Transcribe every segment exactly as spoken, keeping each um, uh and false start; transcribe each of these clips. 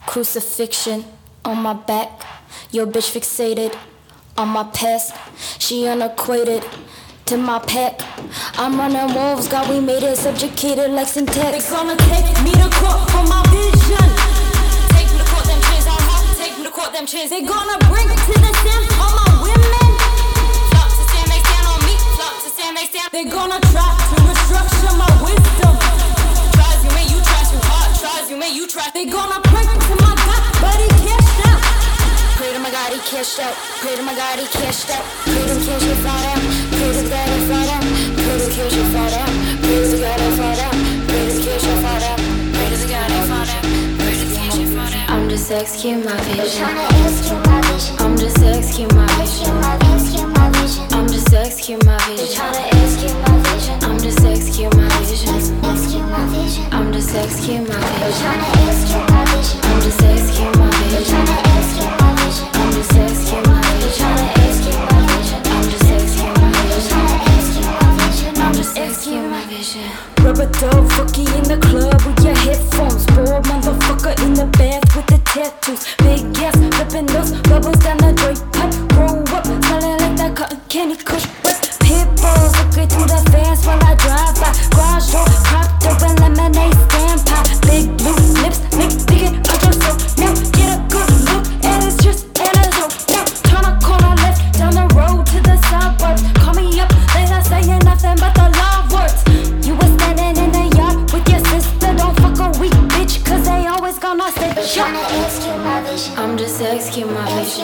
Crucifixion on my back. Your bitch fixated on my past. She unacquainted to my pack. I'm running wolves, God, we made it subjugated like syntax. They gonna take me to court for my vision. Take me to court, them chains I have. Take me to court, them chains. They gonna bring to the stand all my women. Flock to stand, they stand on me. Flock to stand, they stand. They gonna try to restructure my wisdom. Tries you, man, you try too hard. Tries you, man, you try. They gonna pray to my God, but he cashed out. Pray to my God, he cashed out. Pray to my God, he cashed out. Pray to the cash, he fought out. Pray to the God, he fought out. Pray to the cash, he fought out. Pray to the God, he fought out. Pray to the cash, he fought out. Pray to the God, he fought out. Pray to the cash, he fought out. I'm just executing my vision. I'm just executing my vision. I'm just executing my vision. I'm just executing my vision. I'm just executing my vision. I'm just executing my vision. I'm just executing my vision. I'm just executing my vision. I'm just executing my vision. Rubber dove, rookie in the club with your headphones. Bored motherfucker in the bath with the tattoos. Big ass, flipping those bubbles down the drape pipe. Roll up, smelling like that cotton candy kush. Pit bulls looking through the fence while I drive by. Garage door, propped open lemonade stand pie. Big blue lips, make digging out your soul. Now get a good look and it's just antidote. Now turn a corner left down the road to the suburbs. Call me up later saying nothing but the love words. You was standing in the yard with your sister. Don't fuck a weak bitch, cause they always gonna say shut. I'm just executing my vision.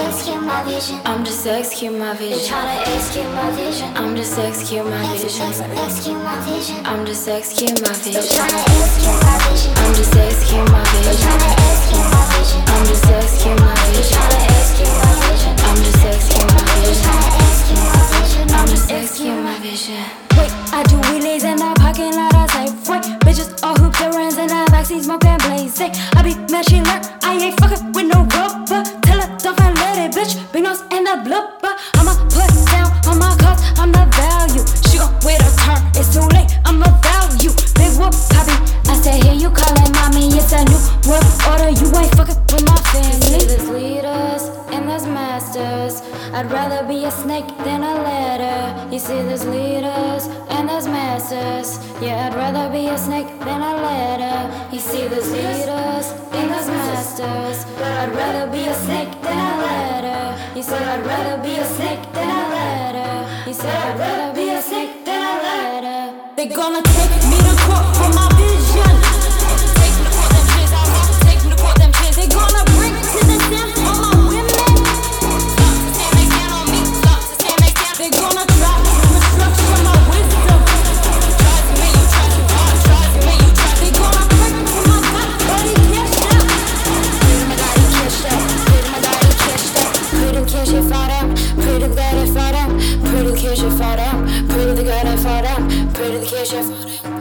I'm just executing my vision. I'm just executing my vision. I'm just executing my vision. I'm just executing my vision. I'm just executing my vision. I'm just executing my vision. I'm just executing my vision. Wait, I do wheelies in the parking lot. I say, wait, bitches all hoop their hands in the backseat smoking blazing. I be matching learn. I ain't fucking with no rubber. Tell her don't find let it, bitch. Big nose and the blubber. I'ma put down on my cause. I'm the value. She gon' wait her turn. It's too late. I'm a value. Big whoop, poppy. I say, here you callin' mommy. It's a new world order. You ain't fucking with my family. See, there's leaders and there's masters. I'd rather be a snake than a ladder. You see, there's leaders and there's masters. Yeah, I'd rather be a snake than a ladder. You see, there's leaders and there's masters. I'd rather be a snake than a ladder. You said I'd rather be a snake than a ladder. You said I'd rather be a snake than a ladder. They gonna take me to court for my vision. Take me to court, them chains I have. Take me to court, them chains. They gonna bring to the stand all my women. Flock to stand, they stand on me. Flock to stand, they stand. They gonna try to restructure my wisdom. Try to make you try too hard. Try to make you try. They gonna pray to my God, but he cashed out. Pray to my God, he cashed out. Pray to my God, he cashed out. Pray to the cash, he fought out. Pray to the God, he fought out. Pray to the cash, he fought out. Pray to the God, he fought out. Pray to the cash, he fought out.